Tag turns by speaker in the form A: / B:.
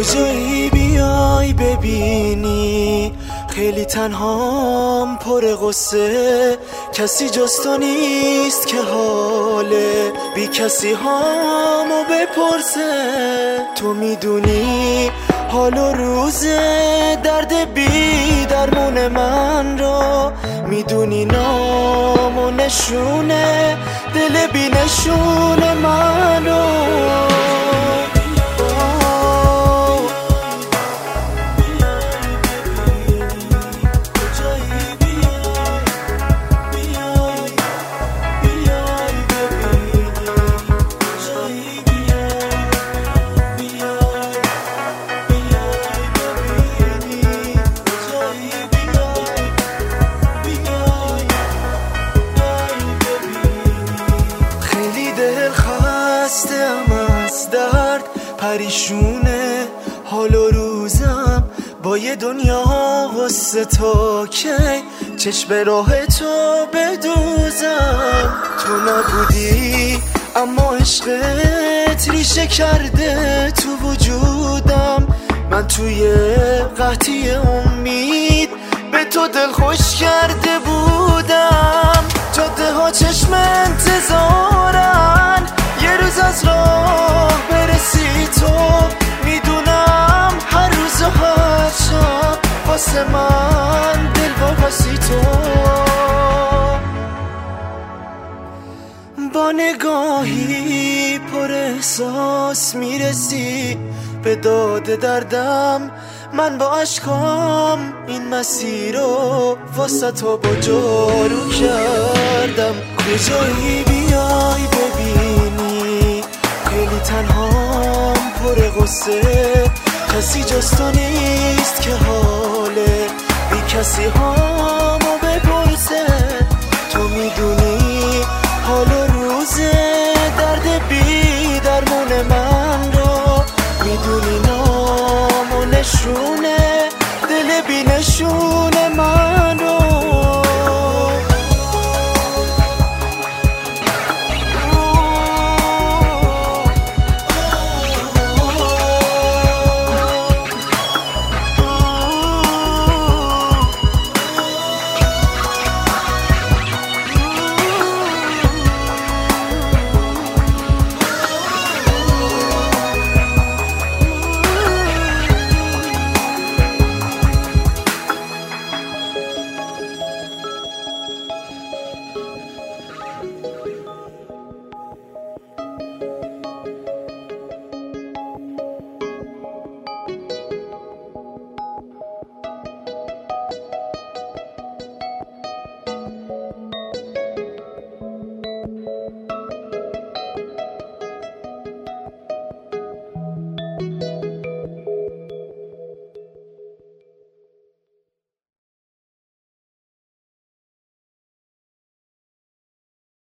A: کجایی بیای ببینی خیلی تنهام پر غصه، کسی جز تو نیست که حاله بی کسی هامو بپرسه. تو میدونی حال و روز درد بی درمون من رو، میدونی نام و نشونه دل بی نشونه من رو. از درد پریشونه حال و روزم با یه دنیا غصه، تا کی چشم راه تو بدوزم. تو نبودی اما عشقت ریشه کرده تو وجودم، من توی قحطی امید به تو دل خوش کرده بودم. جاده ها چشم انتظارن یه روز از راه برسی تو، میدونم هر روز و هر شب واسه من دل واپسی تو. با نگاهی پر احساس میرسی به داد دردم، من با عشقام این مسیر رو واسه تو با جارو کردم. کجایی بیای ببینی خیلی تنهام پر غصه، کسی جز تو نیست که حاله بی کسی هامو بپرسه. تو میدونی حال و روز درد بی درمون من رو، میدونی نام و نشونه دل بی نشونه